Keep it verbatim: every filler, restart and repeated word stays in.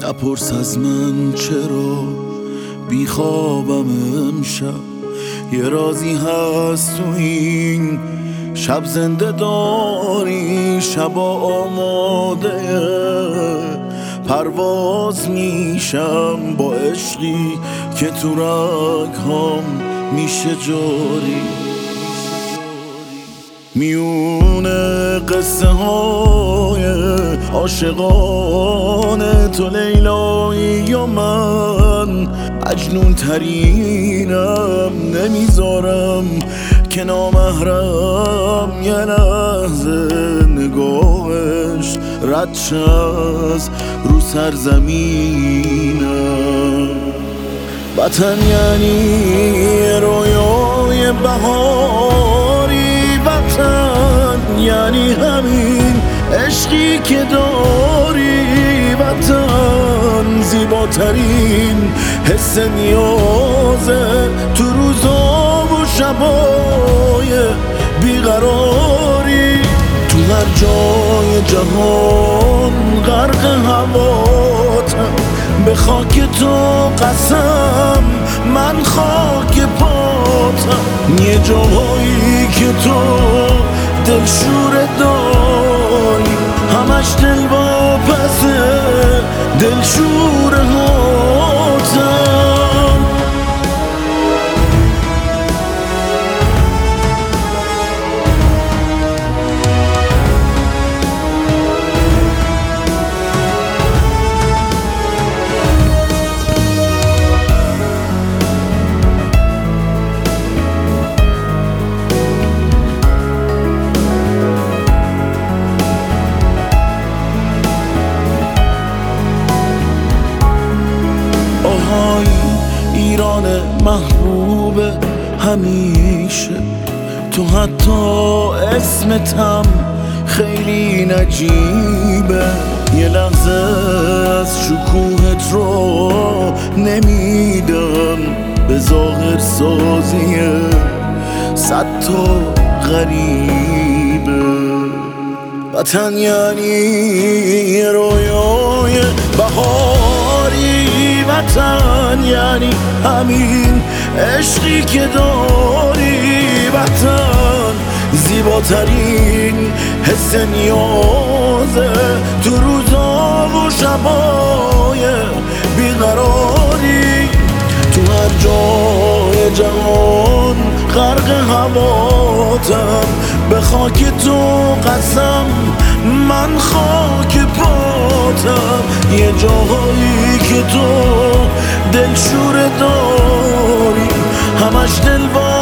نپرس از من چرا بیخوابم امشب، یه رازی هست تو این شب زنده داری. شبا آماده پرواز میشم با عشقی که تو رگ‌هام میشه جاری. میونه قصه های عاشقانه تو لیلایی و من مجنون ترینم، نمیذارم که نامحرم یه لحظه نگاهش رد شه از رو سرزمینم. وطن یعنی رویای بهاری، وطن یعنی همین عشقی که داری. وطن زیباترین حس نیازه تو روزا و شبای بیقراری. تو هر جای جهان غرق هواتم، به خاک تو قسم من خاک پاتم. یه جاهایی که تو دلشور داری، همش دل واپسه دلشور هاتم. ایران محبوب همیشه، تو حتی اسمتم خیلی نجیبه. یه لحظه از شکوهت رو نمیدم به ظاهر سازیه صد تا غریبه. وطن یعنی رویای بهاری، وطن یعنی همین عشقی که داری. وطن زیباترین حس نیازه تو روزا و شبای بیقراری. تو هر جای جهان غرق هواتم، به خاک تو قسم من خاک پاتم. یه جاهایی که تو دلشور داری، همش دل